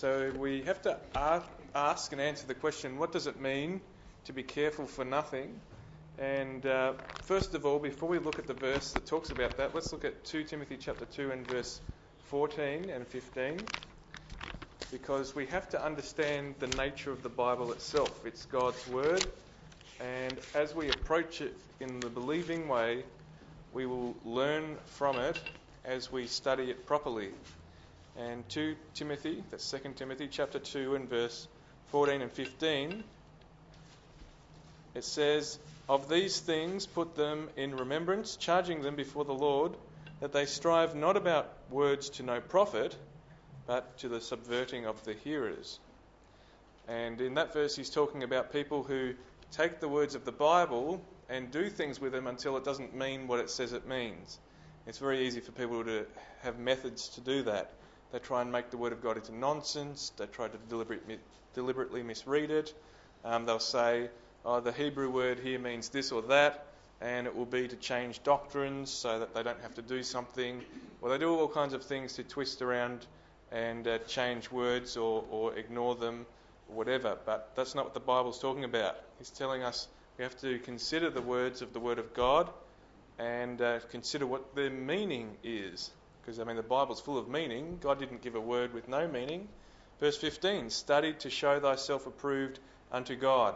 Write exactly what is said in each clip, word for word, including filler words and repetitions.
So we have to ask and answer the question, what does it mean to be careful for nothing? And uh, first of all, before we look at the verse that talks about that, let's look at Second Timothy chapter two and verse fourteen and fifteen, because we have to understand the nature of the Bible itself. It's God's word, and as we approach it in the believing way, we will learn from it as we study it properly. And Second Timothy, that's Second Timothy chapter two and verse fourteen and fifteen, it says, "Of these things put them in remembrance, charging them before the Lord, that they strive not about words to no profit, but to the subverting of the hearers." And in that verse he's talking about people who take the words of the Bible and do things with them until it doesn't mean what it says it means. It's very easy for people to have methods to do that. They try and make the word of God into nonsense. They try to deliberately, deliberately misread it. Um, they'll say, oh, the Hebrew word here means this or that, and it will be to change doctrines so that they don't have to do something. Well, they do all kinds of things to twist around and uh, change words or, or ignore them or whatever. But that's not what the Bible's talking about. He's telling us we have to consider the words of the Word of God and uh, consider what their meaning is. Because, I mean, the Bible's full of meaning. God didn't give a word with no meaning. Verse fifteen, "Study to show thyself approved unto God."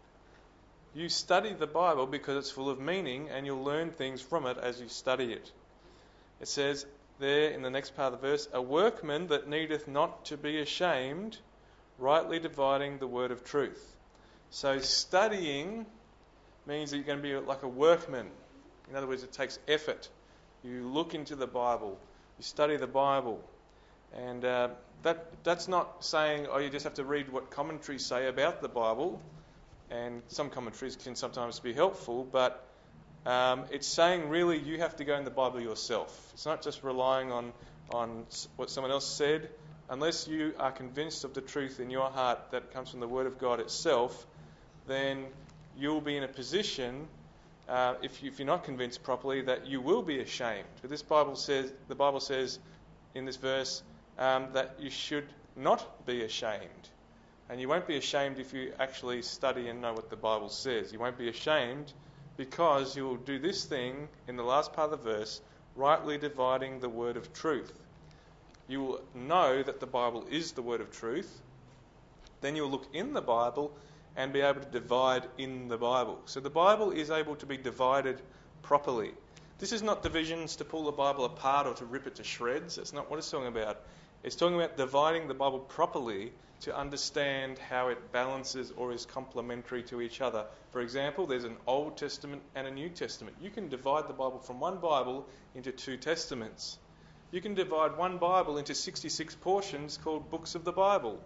You study the Bible because it's full of meaning, and you'll learn things from it as you study it. It says there in the next part of the verse, "A workman that needeth not to be ashamed, rightly dividing the word of truth." So studying means that you're going to be like a workman. In other words, it takes effort. You look into the Bible, you study the Bible, and uh, that that's not saying, oh, you just have to read what commentaries say about the Bible, and some commentaries can sometimes be helpful, but um, it's saying really you have to go in the Bible yourself. It's not just relying on, on what someone else said. Unless you are convinced of the truth in your heart that comes from the Word of God itself, then you'll be in a position, uh, if, you, if you're not convinced properly, that you will be ashamed. But this Bible says, the Bible says in this verse um, that you should not be ashamed. And you won't be ashamed if you actually study and know what the Bible says. You won't be ashamed because you will do this thing in the last part of the verse, rightly dividing the word of truth. You will know that the Bible is the word of truth. Then you'll look in the Bible and be able to divide in the Bible. So the Bible is able to be divided properly. This is not divisions to pull the Bible apart or to rip it to shreds. That's not what it's talking about. It's talking about dividing the Bible properly to understand how it balances or is complementary to each other. For example, there's an Old Testament and a New Testament. You can divide the Bible from one Bible into two Testaments. You can divide one Bible into sixty-six portions called books of the Bible.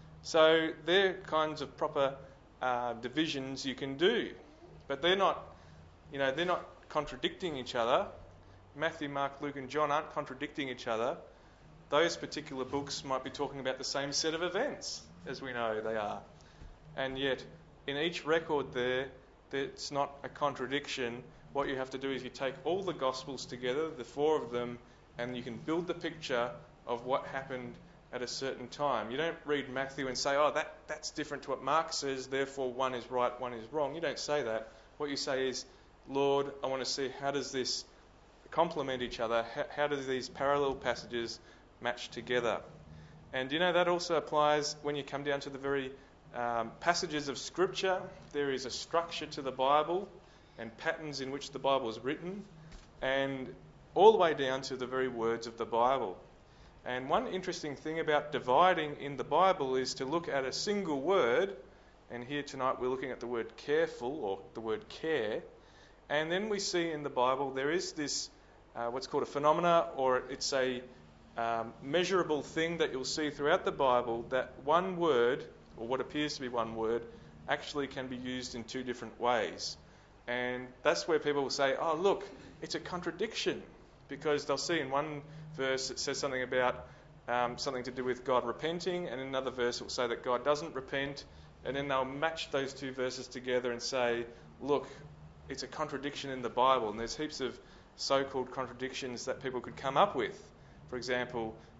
So they're kinds of proper uh, divisions you can do. But they're not, you know, they're not contradicting each other. Matthew, Mark, Luke and John aren't contradicting each other. Those particular books might be talking about the same set of events, as we know they are. And yet, in each record there, it's not a contradiction. What you have to do is you take all the Gospels together, the four of them, and you can build the picture of what happened at a certain time. You don't read Matthew and say, oh, that, that's different to what Mark says, therefore one is right, one is wrong. You don't say that. What you say is, Lord, I want to see how does this complement each other? How, how do these parallel passages match together? And you know, that also applies when you come down to the very um, passages of Scripture. There is a structure to the Bible and patterns in which the Bible is written, and all the way down to the very words of the Bible. And one interesting thing about dividing in the Bible is to look at a single word, and here tonight we're looking at the word careful, or the word care, and then we see in the Bible there is this, uh, what's called a phenomena, or it's a um, measurable thing that you'll see throughout the Bible, that one word, or what appears to be one word, actually can be used in two different ways. And that's where people will say, oh, look, it's a contradiction. Because they'll see in one verse it says something about um, something to do with God repenting, and in another verse it will say that God doesn't repent, and then they'll match those two verses together and say, look, it's a contradiction in the Bible. And there's heaps of so-called contradictions that people could come up with. For example,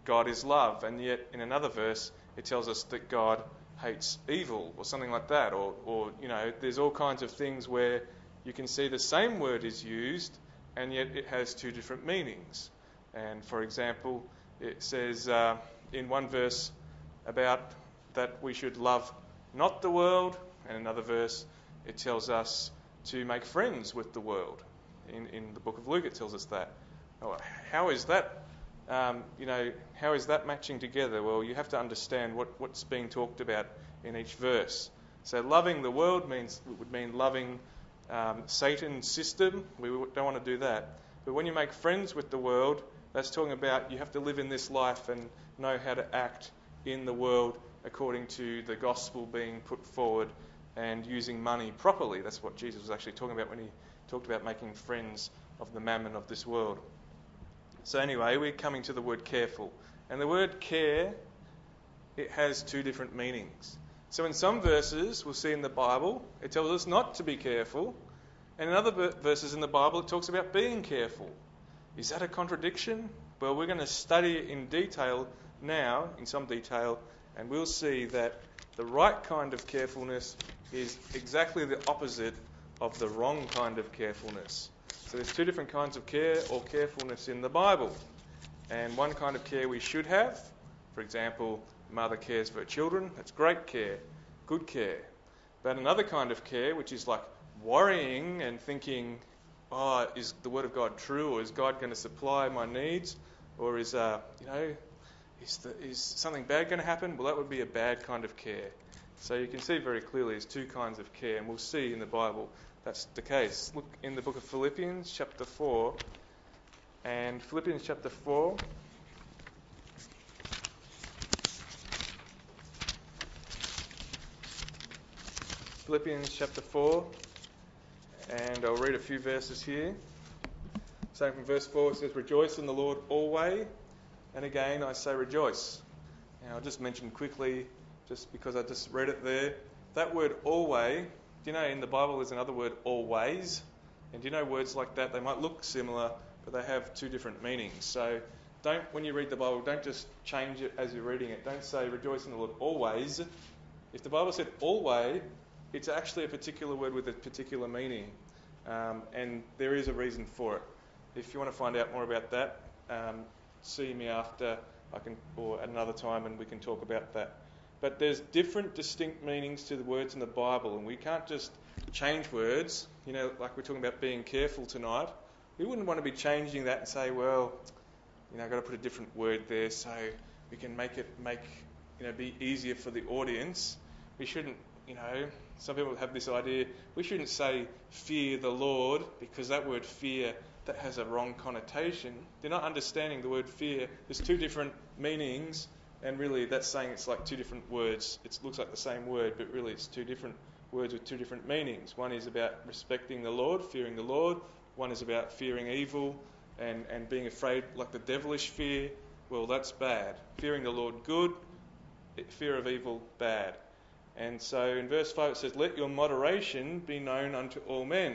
God is love, and yet in another verse it tells us that God hates evil, or something like that. Or, or you know, there's all kinds of things where you can see the same word is used, and yet it has two different meanings. And for example, it says uh, in one verse about that we should love not the world, and another verse it tells us to make friends with the world. In, in the book of Luke it tells us that. Oh, how is that? Um, you know, how is that matching together? Well, you have to understand what, what's being talked about in each verse. So loving the world means would mean loving um, Satan's system. We don't want to do that. But when you make friends with the world, that's talking about you have to live in this life and know how to act in the world according to the gospel being put forward and using money properly. That's what Jesus was actually talking about when he talked about making friends of the mammon of this world. So anyway, we're coming to the word careful. And the word care, it has two different meanings. So in some verses, we'll see in the Bible, it tells us not to be careful. And in other verses in the Bible, it talks about being careful. Is that a contradiction? Well, we're going to study it in detail now, in some detail, and we'll see that the right kind of carefulness is exactly the opposite of the wrong kind of carefulness. So there's two different kinds of care or carefulness in the Bible. And one kind of care we should have, for example, mother cares for her children, that's great care, good care. But another kind of care, which is like worrying and thinking, oh, is the Word of God true, or is God going to supply my needs, or is, uh, you know, is, the, is something bad going to happen? Well, that would be a bad kind of care. So you can see very clearly there's two kinds of care, and we'll see in the Bible that's the case. Look in the book of Philippians chapter four, and Philippians chapter four. Philippians chapter four, and I'll read a few verses here. Starting from verse four, it says, "Rejoice in the Lord always, and again I say rejoice." Now I'll just mention quickly, just because I just read it there, that word always, do you know in the Bible there's another word always? And do you know words like that, they might look similar, but they have two different meanings. So don't, when you read the Bible, don't just change it as you're reading it. Don't say rejoice in the Lord always. If the Bible said always, it's actually a particular word with a particular meaning. Um, and there is a reason for it. If you want to find out more about that, um, see me after I can, or at another time, and we can talk about that. But there's different distinct meanings to the words in the Bible, and we can't just change words. You know, like we're talking about being careful tonight. We wouldn't want to be changing that and say, well, you know, I've got to put a different word there so we can make it make, you know, be easier for the audience. We shouldn't, you know, some people have this idea, we shouldn't say fear the Lord, because that word fear, that has a wrong connotation. They're not understanding the word fear. There's two different meanings, and really that's saying it's like two different words. It looks like the same word, but really it's two different words with two different meanings. One is about respecting the Lord, fearing the Lord. One is about fearing evil and, and being afraid, like the devilish fear. Well, that's bad. Fearing the Lord, good. Fear of evil, bad. And so in verse five it says, "Let your moderation be known unto all men."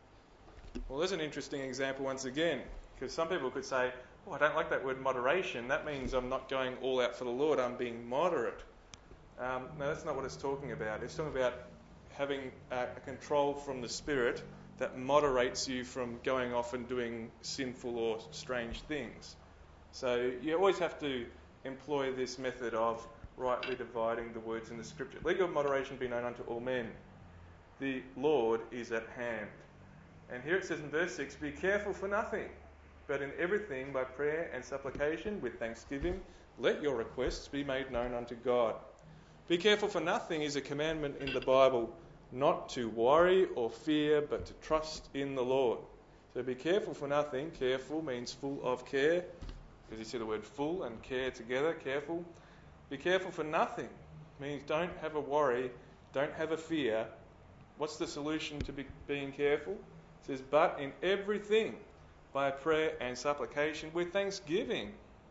Well, there's an interesting example once again, because some people could say, oh, I don't like that word moderation. That means I'm not going all out for the Lord. I'm being moderate. Um, no, that's not what it's talking about. It's talking about having a, a control from the Spirit that moderates you from going off and doing sinful or strange things. So you always have to employ this method of rightly dividing the words in the Scripture. Let your moderation be known unto all men. The Lord is at hand. And here it says in verse six, "Be careful for nothing, but in everything by prayer and supplication with thanksgiving, let your requests be made known unto God." Be careful for nothing is a commandment in the Bible, not to worry or fear, but to trust in the Lord. So be careful for nothing. Careful means full of care, because you see the word full and care together, careful. Be careful for nothing means don't have a worry, don't have a fear. What's the solution to be, being careful? It says, but in everything, by prayer and supplication with thanksgiving.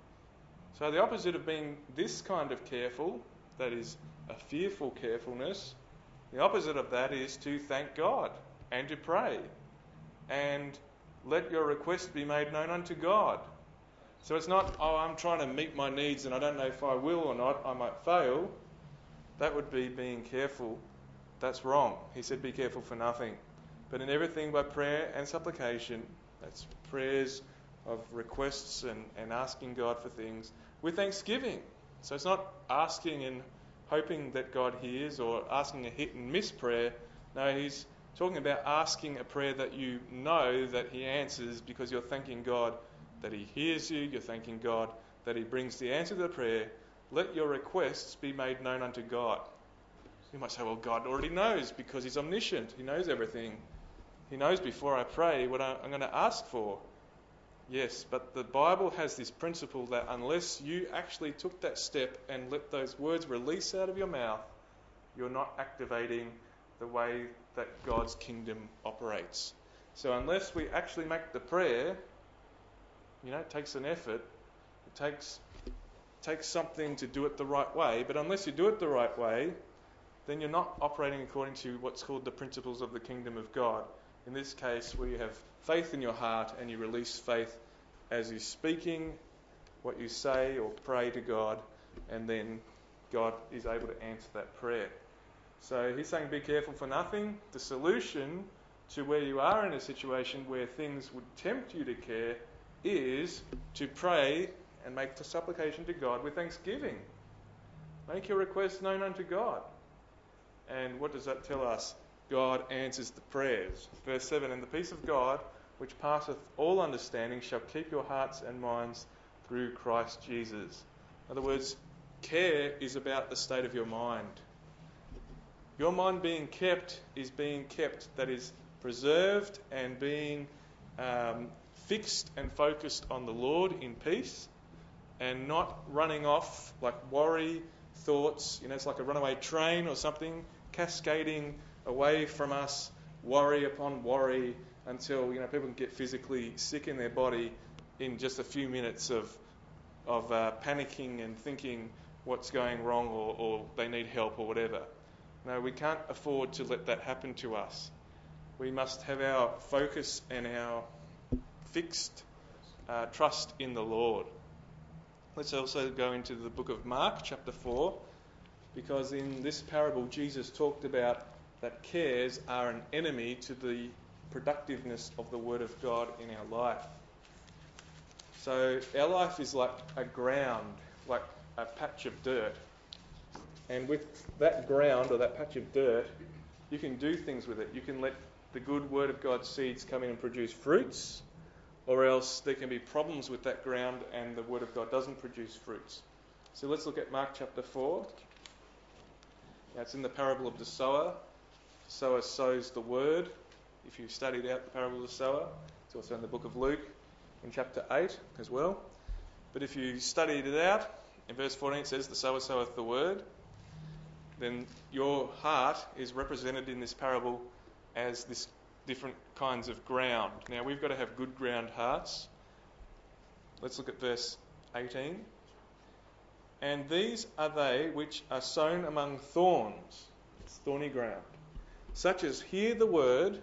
So the opposite of being this kind of careful, that is a fearful carefulness, the opposite of that is to thank God and to pray and let your request be made known unto God. So it's not, oh, I'm trying to meet my needs and I don't know if I will or not, I might fail. That would be being careful. That's wrong. He said, be careful for nothing. But in everything by prayer and supplication, that's prayers of requests and, and asking God for things with thanksgiving. So it's not asking and hoping that God hears or asking a hit and miss prayer. No, he's talking about asking a prayer that you know that he answers because you're thanking God that he hears you, you're thanking God that he brings the answer to the prayer. Let your requests be made known unto God. You might say, well, God already knows because he's omniscient. He knows everything. He knows before I pray what I'm going to ask for. Yes, but the Bible has this principle that unless you actually took that step and let those words release out of your mouth, you're not activating the way that God's kingdom operates. So unless we actually make the prayer, you know, it takes an effort. It takes takes something to do it the right way. But unless you do it the right way, then you're not operating according to what's called the principles of the kingdom of God. In this case, where you have faith in your heart and you release faith as you're speaking what you say or pray to God, and then God is able to answer that prayer. So he's saying be careful for nothing. The solution to where you are in a situation where things would tempt you to care is to pray and make the supplication to God with thanksgiving. Make your requests known unto God. And what does that tell us? God answers the prayers. Verse seven, and the peace of God, which passeth all understanding, shall keep your hearts and minds through Christ Jesus. In other words, care is about the state of your mind. Your mind being kept is being kept, that is preserved and being um, fixed and focused on the Lord in peace, and not running off like worry thoughts. You know, it's like a runaway train or something, cascading away from us, worry upon worry, until, you know, people can get physically sick in their body in just a few minutes of of uh, panicking and thinking what's going wrong, or, or they need help or whatever. No, we can't afford to let that happen to us. We must have our focus and our fixed uh, trust in the Lord. Let's also go into the book of Mark, chapter four, because in this parable Jesus talked about that cares are an enemy to the productiveness of the Word of God in our life. So our life is like a ground, like a patch of dirt. And with that ground or that patch of dirt, you can do things with it. You can let the good Word of God seeds come in and produce fruits, or else there can be problems with that ground and the Word of God doesn't produce fruits. So let's look at Mark chapter four. Now it's in the parable of the sower. The sower sows the Word. If you studied out the parable of the sower, it's also in the book of Luke in chapter eight as well. But if you studied it out, in verse fourteen it says, the sower soweth the Word. Then your heart is represented in this parable as this different kinds of ground. Now we've got to have good ground hearts. Let's look at verse eighteen. And these are they which are sown among thorns. It's thorny ground. Such as hear the word.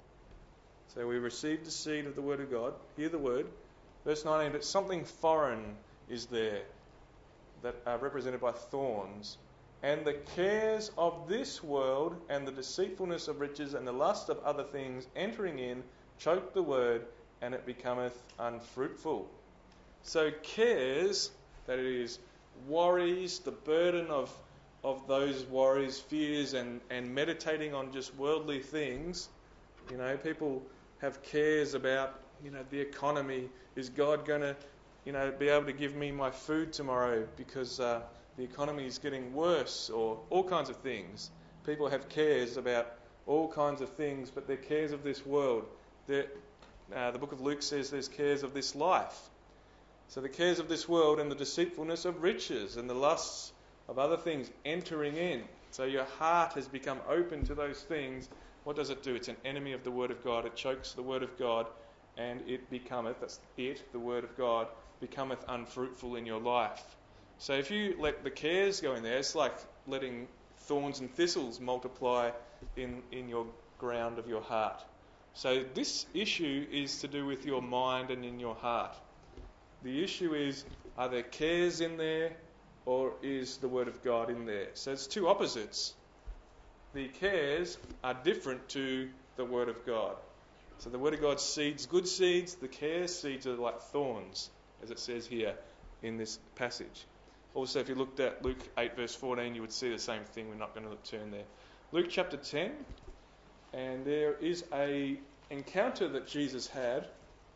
So we receive the seed of the word of God. Hear the word. Verse nineteen, but something foreign is there that are represented by thorns. And the cares of this world and the deceitfulness of riches and the lust of other things entering in choke the word, and it becometh unfruitful. So cares, that is worries, the burden of of those worries, fears, and, and meditating on just worldly things. You know, people have cares about, you know, the economy. Is God going to, you know, be able to give me my food tomorrow because uh, the economy is getting worse, or all kinds of things. People have cares about all kinds of things, but they're cares of this world. Uh, the book of Luke says there's cares of this life. So the cares of this world and the deceitfulness of riches and the lusts of other things entering in. So your heart has become open to those things. What does it do? It's an enemy of the Word of God. It chokes the Word of God, and it becometh, that's it, the Word of God, becometh unfruitful in your life. So if you let the cares go in there, it's like letting thorns and thistles multiply in, in your ground of your heart. So this issue is to do with your mind and in your heart. The issue is, are there cares in there, or is the Word of God in there? So it's two opposites. The cares are different to the Word of God. So the Word of God seeds good seeds, the cares seeds are like thorns, as it says here in this passage. Also, if you looked at Luke eight verse fourteen, you would see the same thing. We're not going to turn there. Luke chapter ten, and there is a encounter that Jesus had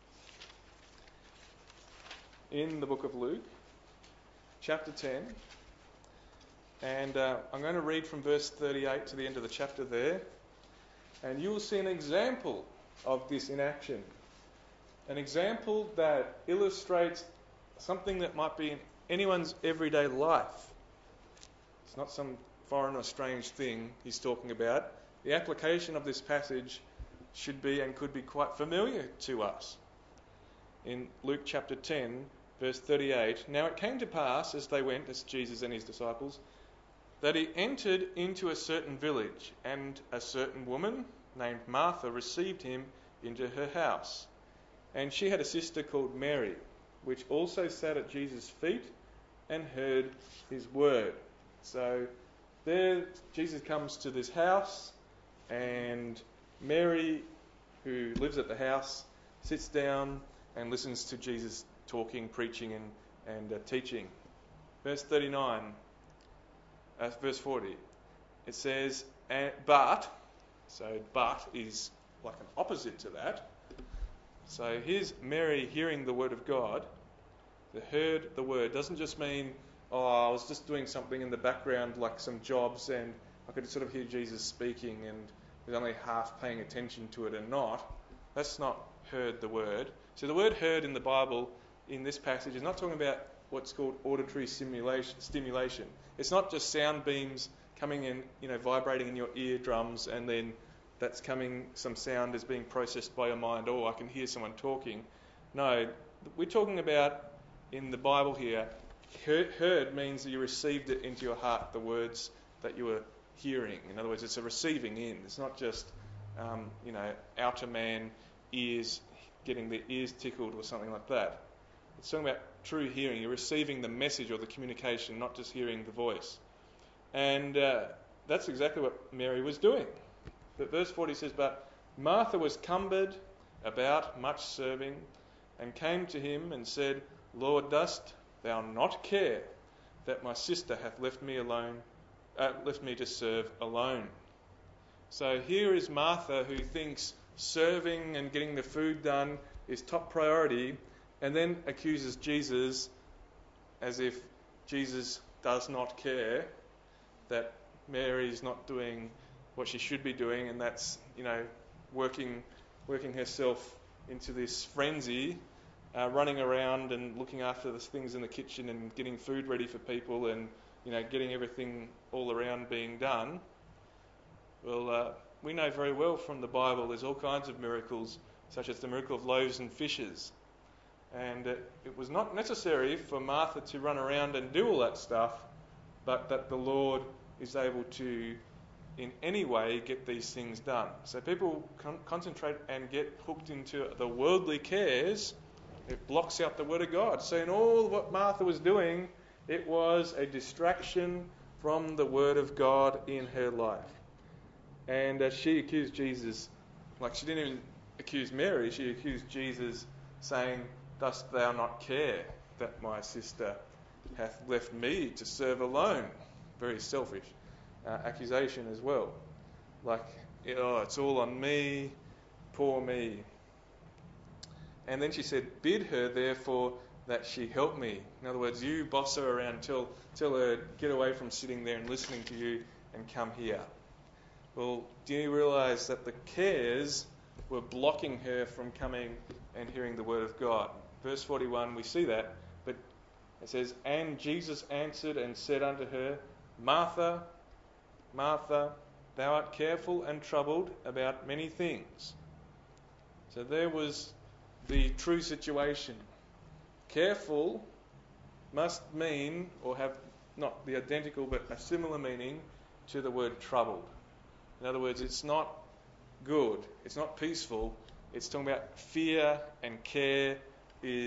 in the book of Luke, chapter ten. And uh, I'm going to read from verse thirty-eight to the end of the chapter there. And you will see an example of this in action. An example that illustrates something that might be in anyone's everyday life. It's not some foreign or strange thing he's talking about. The application of this passage should be and could be quite familiar to us. In Luke chapter ten, verse thirty-eight, now it came to pass as they went, as Jesus and his disciples, that he entered into a certain village, and a certain woman named Martha received him into her house. And she had a sister called Mary, which also sat at Jesus' feet and heard his word. So there Jesus comes to this house, and Mary, who lives at the house, sits down and listens to Jesus talking, preaching and, and uh, teaching. Verse thirty-nine, uh, verse forty, it says, and, but, so but is like an opposite to that. So here's Mary hearing the word of God. The heard the word doesn't just mean, oh, I was just doing something in the background, like some jobs, and I could sort of hear Jesus speaking and was only half paying attention to it and not. That's not heard the word. So the word heard in the Bible, in this passage, is not talking about what's called auditory stimulation. stimulation. It's not just sound beams coming in, you know, vibrating in your eardrums, and then that's coming, some sound is being processed by your mind. Oh, I can hear someone talking. No, we're talking about, in the Bible here, heard, heard means that you received it into your heart, the words that you were hearing. In other words, it's a receiving in. It's not just, um, you know, outer man ears, getting their ears tickled or something like that. It's talking about true hearing. You're receiving the message or the communication, not just hearing the voice. And uh, that's exactly what Mary was doing. But verse forty says, but Martha was cumbered about much serving, and came to him and said, Lord, dost thou not care that my sister hath left me alone, uh, left me to serve alone? So here is Martha, who thinks serving and getting the food done is top priority, and then accuses Jesus as if Jesus does not care that Mary is not doing what she should be doing, and that's, you know, working working herself into this frenzy, uh, running around and looking after the things in the kitchen and getting food ready for people, and, you know, getting everything all around being done. Well, uh, we know very well from the Bible there's all kinds of miracles, such as the miracle of loaves and fishes. And uh, it was not necessary for Martha to run around and do all that stuff, but that the Lord is able to, in any way, get these things done. So people con- concentrate and get hooked into the worldly cares. It blocks out the Word of God. So in all what Martha was doing, it was a distraction from the Word of God in her life. And uh, she accused Jesus, like she didn't even accuse Mary, she accused Jesus, saying, dost thou not care that my sister hath left me to serve alone? Very selfish uh, accusation as well. Like, oh, it's all on me, poor me. And then she said, bid her therefore that she help me. In other words, you boss her around, tell, tell her, get away from sitting there and listening to you and come here. Well, do you realise that the cares were blocking her from coming and hearing the word of God? Verse forty-one, we see that, but it says, and Jesus answered and said unto her, Martha, Martha, thou art careful and troubled about many things. So there was the true situation. Careful must mean, or have not the identical, but a similar meaning to the word troubled. In other words, it's not good, it's not peaceful, it's talking about fear and care is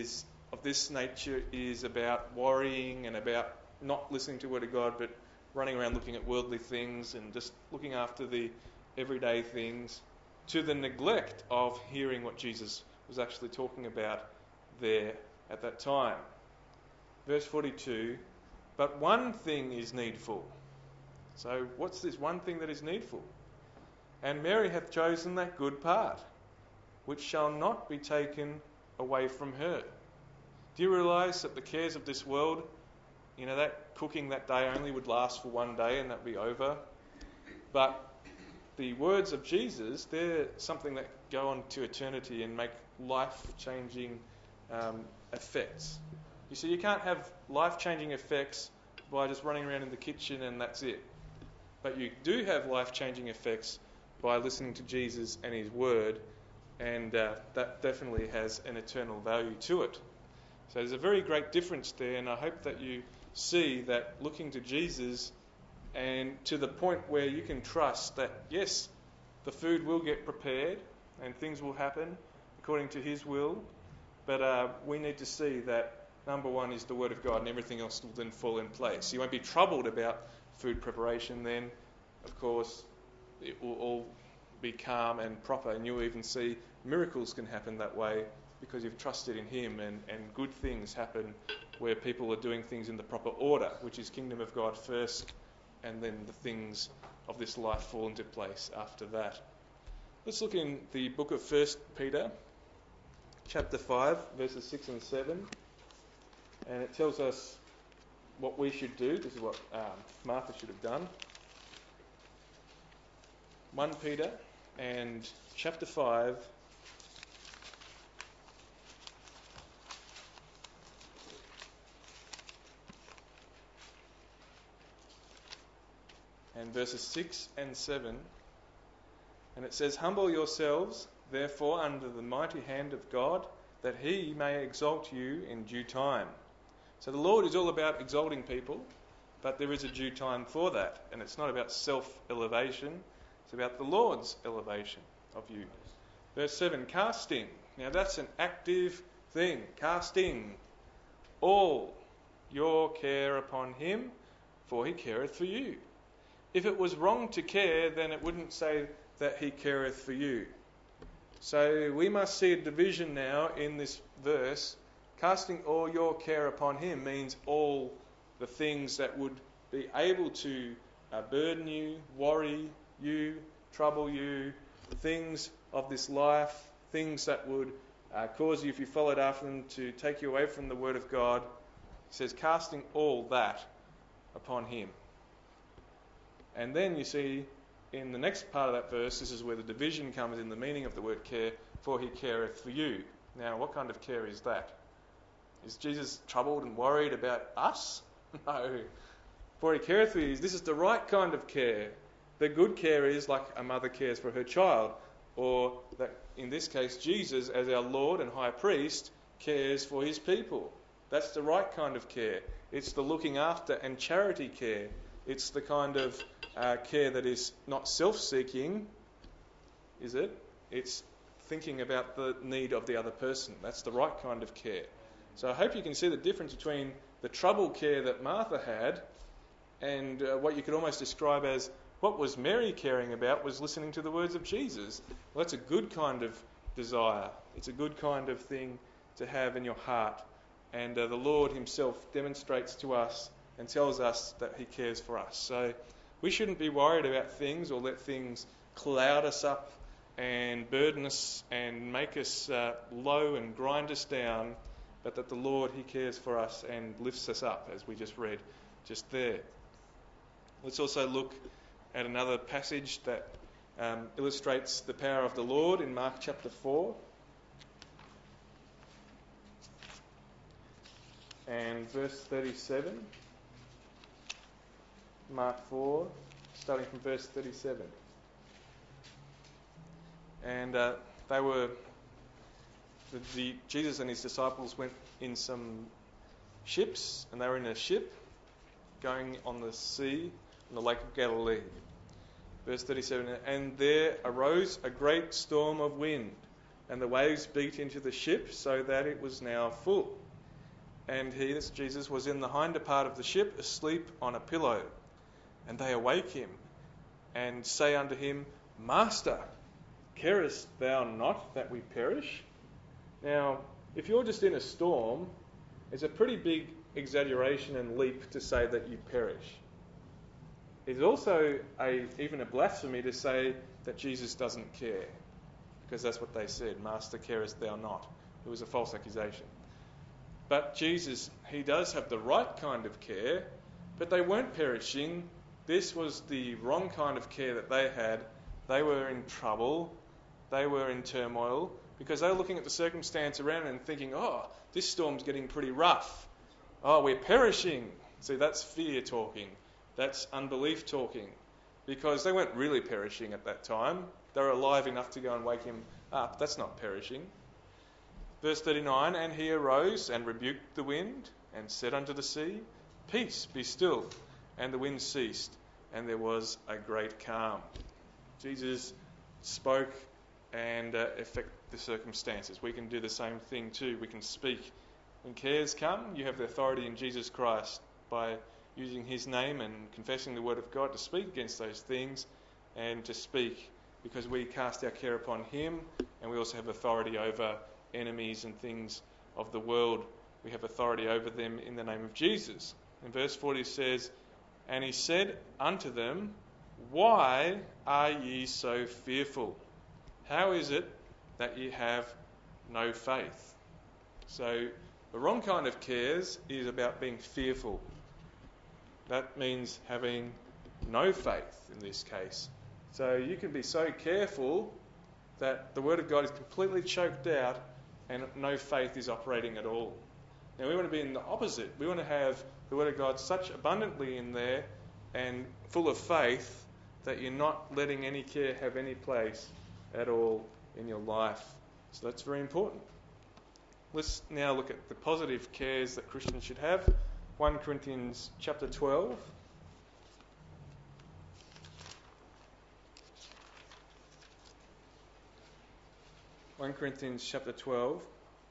of this nature is about worrying and about not listening to the Word of God, but running around looking at worldly things and just looking after the everyday things, to the neglect of hearing what Jesus was actually talking about there at that time. Verse forty-two, but one thing is needful. So what's this one thing that is needful? And Mary hath chosen that good part, which shall not be taken away from her. Do you realise that the cares of this world, you know, that cooking that day only would last for one day and that'd be over? But the words of Jesus, they're something that go on to eternity and make life-changing um, effects. You see, you can't have life-changing effects by just running around in the kitchen and that's it. But you do have life-changing effects by listening to Jesus and His Word, and uh, that definitely has an eternal value to it. So there's a very great difference there, and I hope that you see that looking to Jesus and to the point where you can trust that, yes, the food will get prepared and things will happen according to His will, but uh, we need to see that number one is the Word of God, and everything else will then fall in place. You won't be troubled about food preparation then. Of course, it will all be calm and proper, and you'll even see miracles can happen that way because you've trusted in Him, and, and good things happen where people are doing things in the proper order, which is kingdom of God first, and then the things of this life fall into place after that. Let's look in the book of First Peter, chapter five, verses six and seven, and it tells us what we should do. This is what um, Martha should have done. First Peter and chapter five, and verses six and seven, and it says, humble yourselves, therefore, under the mighty hand of God, that He may exalt you in due time. So the Lord is all about exalting people, but there is a due time for that, and it's not about self-elevation, it's about the Lord's elevation of you. Verse seven, casting. Now that's an active thing, casting all your care upon Him, for He careth for you. If it was wrong to care, then it wouldn't say that He careth for you. So we must see a division now in this verse. Casting all your care upon Him means all the things that would be able to uh, burden you, worry you, trouble you, things of this life, things that would uh, cause you, if you followed after them, to take you away from the Word of God. He says, casting all that upon Him. And then you see in the next part of that verse, this is where the division comes in the meaning of the word care, for He careth for you. Now, what kind of care is that? Is Jesus troubled and worried about us? No. For He careth for you. This is the right kind of care. The good care is like a mother cares for her child, or that in this case Jesus, as our Lord and High Priest, cares for His people. That's the right kind of care. It's the looking after and charity care. It's the kind of uh, care that is not self-seeking, is it? It's thinking about the need of the other person. That's the right kind of care. So I hope you can see the difference between the trouble care that Martha had and uh, what you could almost describe as what was Mary caring about was listening to the words of Jesus. Well, that's a good kind of desire. It's a good kind of thing to have in your heart. And uh, the Lord Himself demonstrates to us and tells us that He cares for us. So we shouldn't be worried about things or let things cloud us up and burden us and make us uh, low and grind us down, but that the Lord, He cares for us and lifts us up, as we just read just there. Let's also look at another passage that um, illustrates the power of the Lord in Mark chapter four. And verse thirty-seven. Mark four, starting from verse thirty-seven. And uh, they were, the, the, Jesus and His disciples went in some ships, and they were in a ship going on the sea in the lake of Galilee. Verse thirty-seven, and there arose a great storm of wind, and the waves beat into the ship so that it was now full. and he, that's Jesus, was in the hinder part of the ship, asleep on a pillow. And they awake him, and say unto him, Master, carest thou not that we perish? Now, if you're just in a storm, it's a pretty big exaggeration and leap to say that you perish. It's also a, even a blasphemy to say that Jesus doesn't care, because that's what they said, Master, carest thou not? It was a false accusation. But Jesus, he does have the right kind of care, but they weren't perishing. This was the wrong kind of care that they had. They were in trouble. They were in turmoil because they were looking at the circumstance around and thinking, oh, this storm's getting pretty rough. Oh, we're perishing. See, that's fear talking. That's unbelief talking. Because they weren't really perishing at that time. They were alive enough to go and wake him up. That's not perishing. Verse thirty-nine, and he arose and rebuked the wind and said unto the sea, Peace, be still. And the wind ceased, and there was a great calm. Jesus spoke and uh, affected the circumstances. We can do the same thing too. We can speak. When cares come, you have the authority in Jesus Christ by using his name and confessing the word of God to speak against those things and to speak, because we cast our care upon him, and we also have authority over enemies and things of the world. We have authority over them in the name of Jesus. In verse forty says, And he said unto them, Why are ye so fearful? How is it that ye have no faith? So the wrong kind of cares is about being fearful. That means having no faith in this case. So you can be so careful that the word of God is completely choked out and no faith is operating at all. Now we want to be in the opposite. We want to have the word of God such abundantly in there and full of faith that you're not letting any care have any place at all in your life. So that's very important. Let's now look at the positive cares that Christians should have. First Corinthians chapter twelve. First Corinthians chapter twelve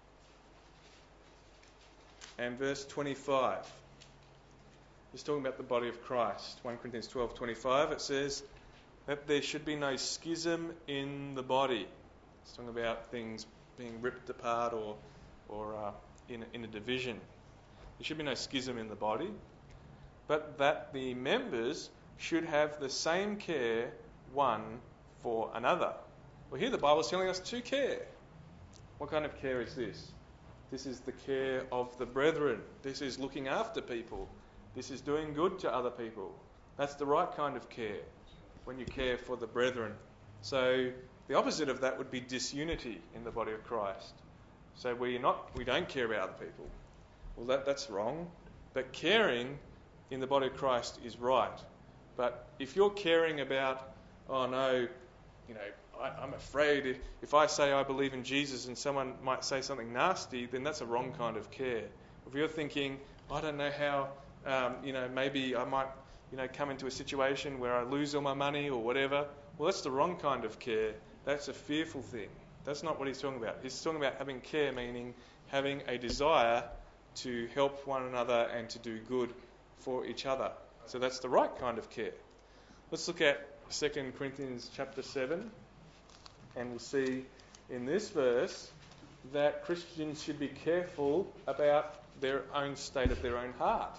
and verse twenty-five. It's talking about the body of Christ. First Corinthians twelve twenty-five, it says that there should be no schism in the body. It's talking about things being ripped apart or or uh, in, in a division. There should be no schism in the body, but that the members should have the same care one for another. Well, here the Bible is telling us to care. What kind of care is this? This is the care of the brethren. This is looking after people. This is doing good to other people. That's the right kind of care, when you care for the brethren. So the opposite of that would be disunity in the body of Christ. So we not we don't care about other people. Well, that that's wrong. But caring in the body of Christ is right. But if you're caring about, oh no, you know, I, I'm afraid if, if I say I believe in Jesus and someone might say something nasty, then that's a wrong kind of care. If you're thinking, I don't know how, um, you know, maybe I might, you know, come into a situation where I lose all my money or whatever, well, that's the wrong kind of care. That's a fearful thing. That's not what he's talking about. He's talking about having care, meaning having a desire to help one another and to do good for each other. So that's the right kind of care. Let's look at Second Corinthians chapter seven, and we'll see in this verse that Christians should be careful about their own state of their own heart.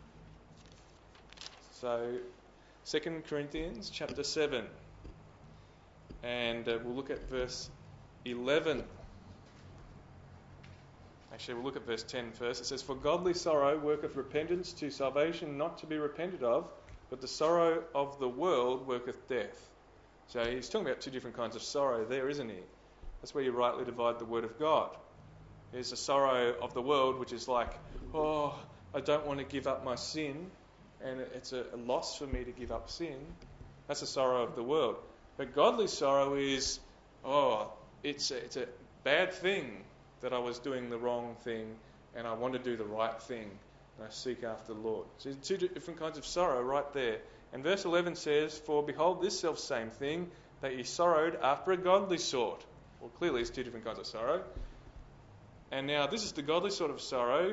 So Second Corinthians chapter seven, and uh, we'll look at verse eleven. Actually, we'll look at verse ten first. It says, For godly sorrow worketh repentance to salvation, not to be repented of, but the sorrow of the world worketh death. So he's talking about two different kinds of sorrow there, isn't he? That's where you rightly divide the word of God. There's the sorrow of the world, which is like, oh, I don't want to give up my sin, and it's a, a loss for me to give up sin. That's the sorrow of the world. But godly sorrow is, oh, it's a, it's a bad thing that I was doing the wrong thing, and I want to do the right thing, and I seek after the Lord. So there's two different kinds of sorrow right there. And verse eleven says, For behold, this self-same thing, that ye sorrowed after a godly sort. Well, clearly it's two different kinds of sorrow. And now this is the godly sort of sorrow,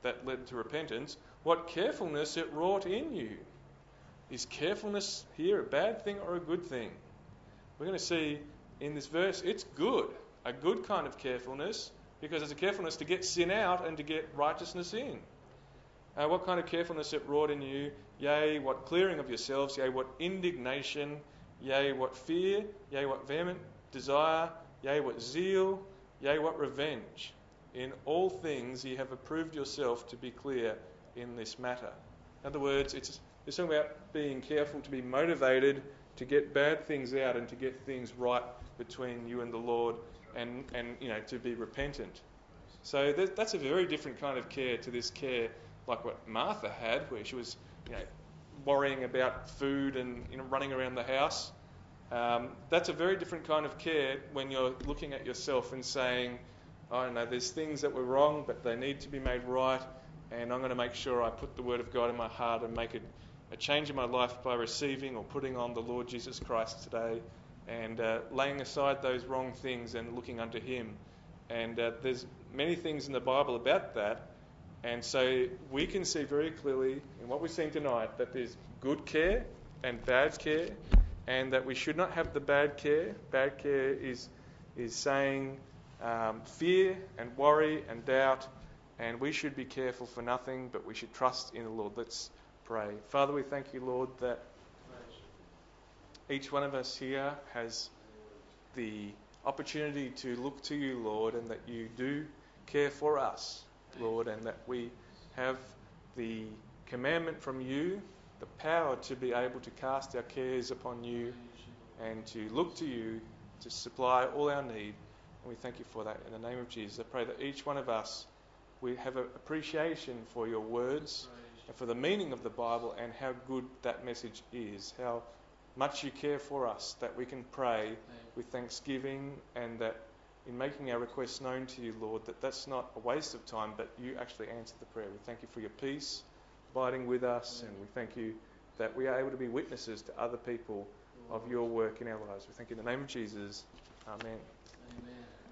that led to repentance, what carefulness it wrought in you. Is carefulness here a bad thing or a good thing? We're going to see in this verse it's good, a good kind of carefulness, because it's a carefulness to get sin out and to get righteousness in. Uh, what kind of carefulness it wrought in you? Yea, what clearing of yourselves, yea, what indignation, yea, what fear, yea, what vehement desire, yea, what zeal, yea, what revenge. In all things ye have approved yourself to be clear in this matter. In other words, it's, it's talking about being careful to be motivated to get bad things out and to get things right between you and the Lord, and, and you know, to be repentant. So that's a very different kind of care to this care like what Martha had, where she was, you know, worrying about food and, you know, running around the house. Um, that's a very different kind of care when you're looking at yourself and saying, I don't know, there's things that were wrong, but they need to be made right, and I'm going to make sure I put the Word of God in my heart and make it a change in my life by receiving or putting on the Lord Jesus Christ today, and uh, laying aside those wrong things and looking unto Him. And uh, there's many things in the Bible about that. And so we can see very clearly in what we've seen tonight that there's good care and bad care, and that we should not have the bad care. Bad care is is saying um, fear and worry and doubt, and we should be careful for nothing, but we should trust in the Lord. Let's pray. Father, we thank you, Lord, that each one of us here has the opportunity to look to you, Lord, and that you do care for us, Lord, and that we have the commandment from you, the power to be able to cast our cares upon you and to look to you to supply all our need. And we thank you for that. In the name of Jesus, I pray that each one of us, we have an appreciation for your words and for the meaning of the Bible and how good that message is, how much you care for us, that we can pray with thanksgiving, and that in making our requests known to you, Lord, that that's not a waste of time, but you actually answer the prayer. We thank you for your peace abiding with us, and we thank you that we are able to be witnesses to other people of your work in our lives. We thank you in the name of Jesus. Amen. Amen.